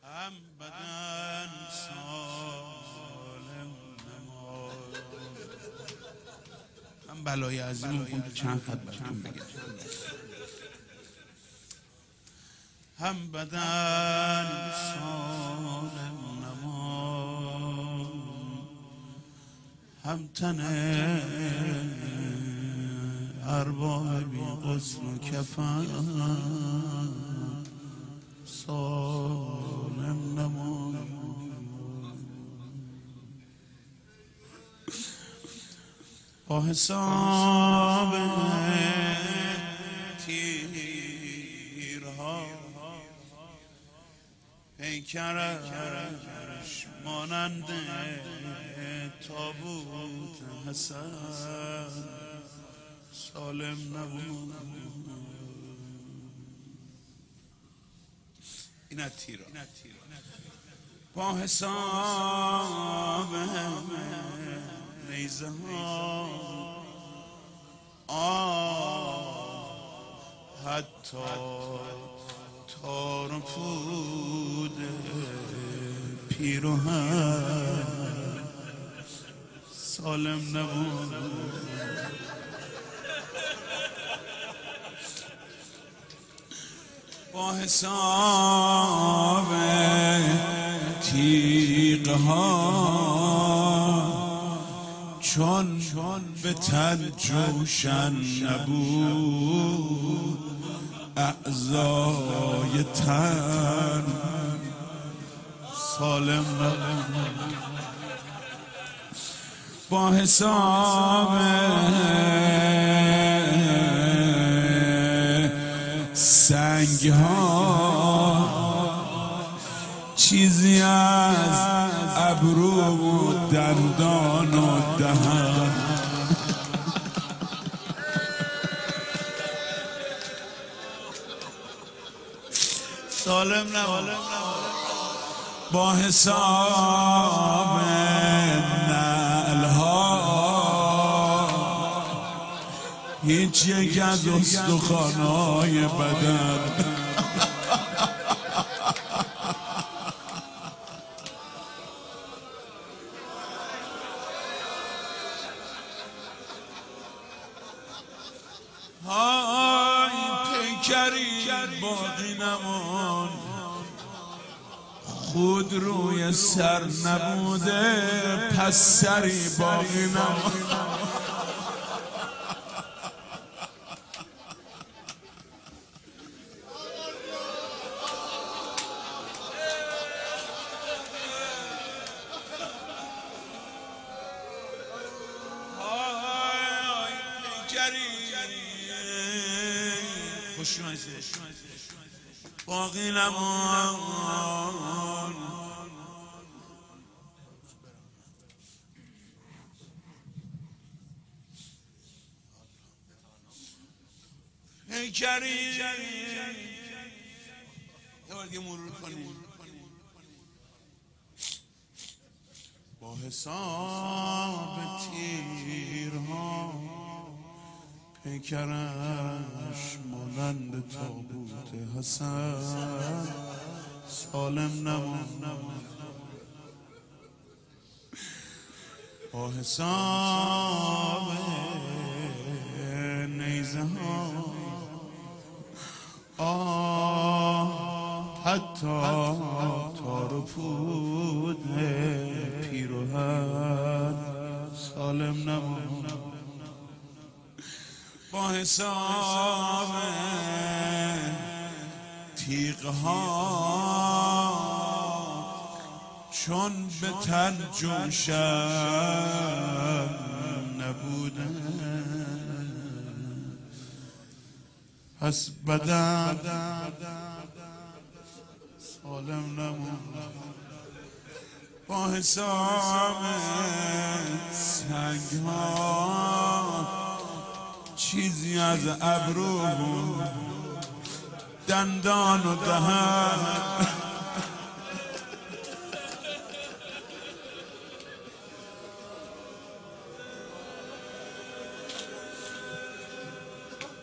هم بدن سالم نمای، هم بلای عظیم کن تو چند خط براتون بگم. هم بدن سالم نمای، هم تن ارباب بی غسل و کفن سالم نمای. با حساب تیرها پیکرش مانند تابوت حسن سالم نبود. این از تیرها. با حساب نیزه ها حتی تار و پود پیراهن سالم نبود. با حساب تیغها چون به تن جوشن نبود اعضای تن سالم نبود. با حساب سنگ ها چیزی از ابرو و دندان و دهن سالم نبود. با حساب نعل ها هیچ یک از استخوان‌های بدن های پیکری باقی نمان خود روی سر نبوده پس سری باقی نمان. باقی نمان پیکری یه بار دیگه مرور کنیم. با حساب تیرها پیکرش مانند تابوت حسن سالم نمود. با حساب نیزه ها حتی تار و پود پیراهن سالم نمود. با حساب تیغها چون به تن جوشن نبودن پس بدن سالم نمود. با حساب سنگ ها چیزی از ابرو دندان و دهن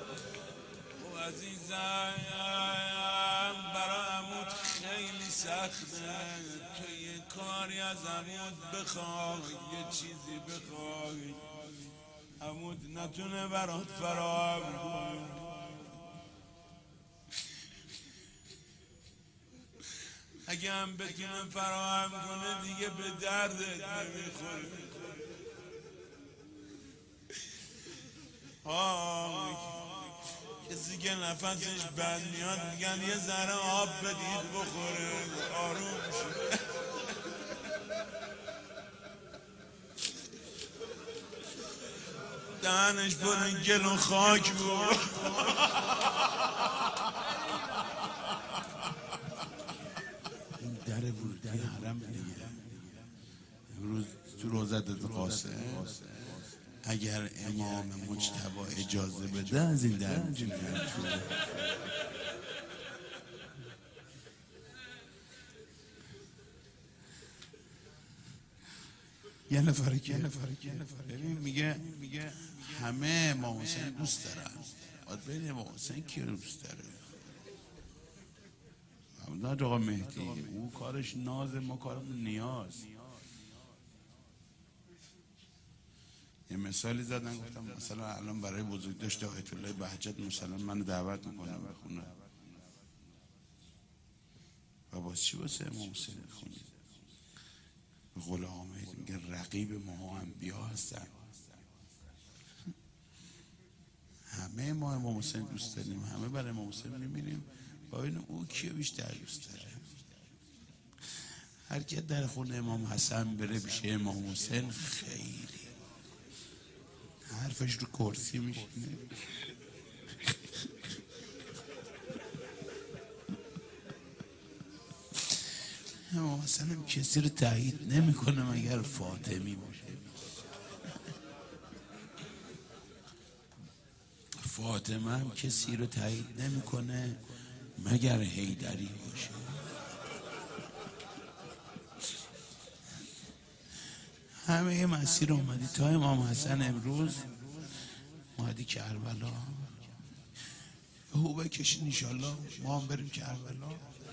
عزیزم برامون خیلی سخت سخته تو یه کاری از عمود بخوای، یه چیزی بخوای عمود نتونه برات فراهم کنه. اگه هم بتونه فراهم کنه دیگه به دردت نمیخوره. کسی که نفسش بند میاد میگن یه ذره آب بدید بخوره آروم شه. دهنش پر گل و خاک بود. این در ورودی حرم دیگه. امروز تو روزت قاسم اگر امام مجتبی اجازه بده از این در میتونی تو. یه نفره ببین میگه همه امام حسین دوست دارن، باید بین امام حسین کی رو دوست داره؟ همون آقا مهدی او کارش ناز، ما کارمون نیاز. یه مثالی زدن گفتم مثلا الان برای بزرگداشت آیت الله بهجت مثلا منو دعوت میکنم به خونه و باز چی واسه امام حسین خونی؟ به قول آقا مهدی میگه رقیب ما انبیا هستن. همه ما امام حسین دوست داریم، همه برای امام حسین میمیریم. ببین او کیو بیشتر دوست داره؟ هر کی در خونه امام حسن بره بشه امام حسین خیلی حرفش رو کرسی میشینه. امام حسن هم کسی رو تایید نمیکنه مگر فاطمی باشه. فاطمه هم کسی رو تایید نمیکنه مگر حیدری باشه. همه یه مسیر اومدی تا امام حسن امروز اومدی کربلا. هو بکشین انشالله ما هم بریم کربلا.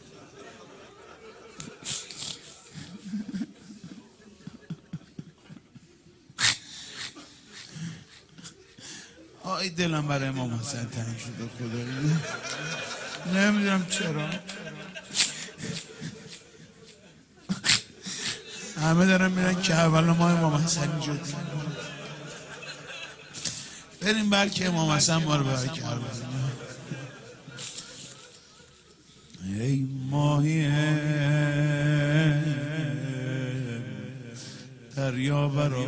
آی دلم برای امام حسن تنگ شده خدایی، نمیدونم چرا. همه دارن میرن کربلا، ما امام حسن اینجا بریم بلکه امام حسن ما رو ببر کربلا. ای ماهی دریا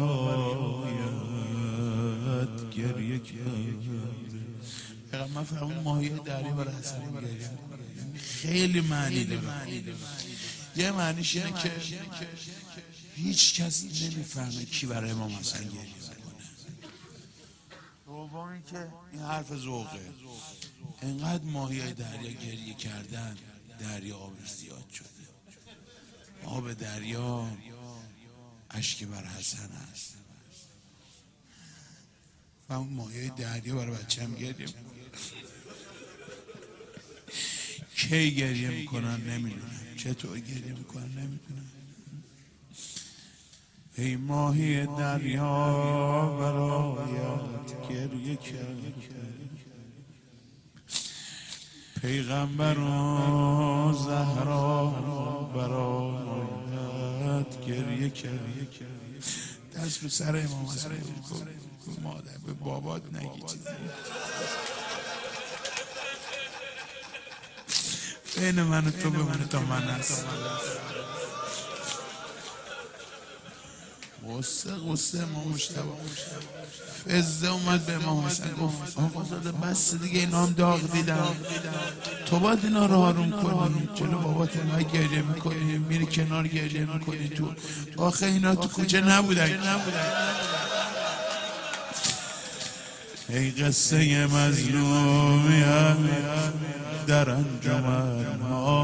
برایت گریه کرده. من فهمون ماهی دریا برای حسن گریه خیلی معنی داره. یه معنیش اینه که هیچ کس نمیفهمه کی برای امام حسن گریه میکنه. دومی که این حرف ذوقه. انقدر ماهی دریا گریه کردن دریا آبش زیاد شده. آب دریا اشک بر حسن است. و اون ماهی دریا برای بچه هم گریه میکنه. کی گریه میکنن نمیدونم، چطور گریه میکنن نمیدونم. ای ماهی دریا برایت گریه کرد، پیغمبر و زهرا برایت گریه کرد. دست رو سر امام حسن کن مادر به بابات نگی چیزی. بین من و تو بمونه تا من هست. غصه امام مجتبی فزه اومد به امام حسن گفت آقا زاده بس دیگه اینا هم داغ دیدن، تو باید اینا رو آروم کنی. جلو بابات اینقدر گریه میکنی میری کنار گریه میکنی تو. آخه اینا تو کوچه نبودن. ای قصه مظلومیت در انجمن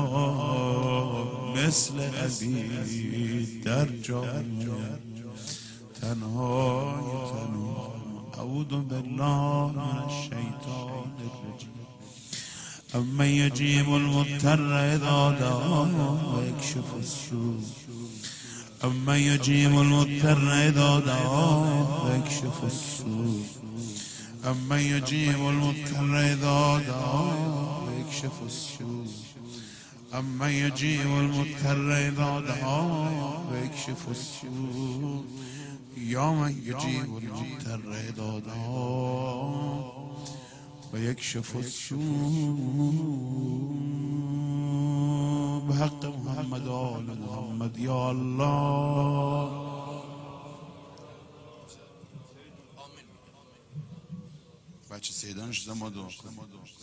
ها مثل عبید در جامعه تنها اعوذ بالله من الشیطان الرجیم. امن یجیب المضطر اذا دعاه و یکشف السوء امن یجیب المضطر اذا دعاه و یکشف السوء امن یجیب المضطر اذا دعاه و یکشف السوء امن یجیب المضطر اذا دعاه و یکشف السوء یا من یجیب المضطر اذا دعاه و یکشف السوء بحق محمد و آل محمد یا الله. بچه سیدانش شدن ما دعا کنیم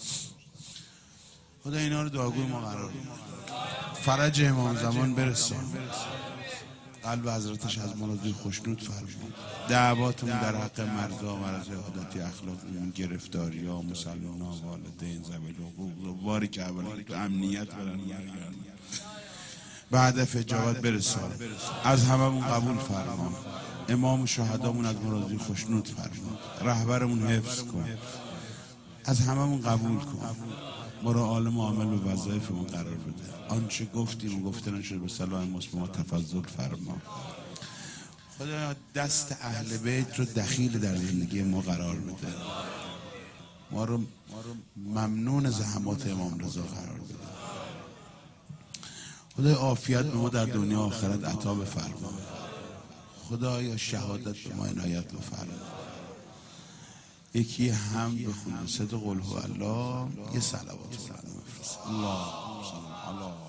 خدا اینا رو دعاگوی ما قرار بده، فرج امام زمان برسان، قلب حضرتش از مرضی خوشنود فرمان، دعواتمون در حق مرزا مرز عادتی اخلاقمون، گرفتاری ها، مسلمان ها، والدین، ذوی الحقوق باری که اولا تو امنیت برن به هدف اجابت برسان، از هممون قبول فرمان، امام و شهدامون از مرضی خوشنود فرمان، رهبرمون حفظ کن، از هممون قبول کن، ما را عالم و عامل و وظایفمون قرار بده، آنچه گفتیم و گفته نشد به صلاح مسلمات تفضل فرما. خدا دست اهل بیت رو دخیل در زندگی ما قرار بده، ما رو ممنون زحمات امام رضا قرار بده. خدا عافیت به ما در دنیا آخرت عطا بفرما. خدایا شهادت به ما عنایت بفرما. یکی هم بخونه صدق قل هو الله، یه صلوات بفرست. الله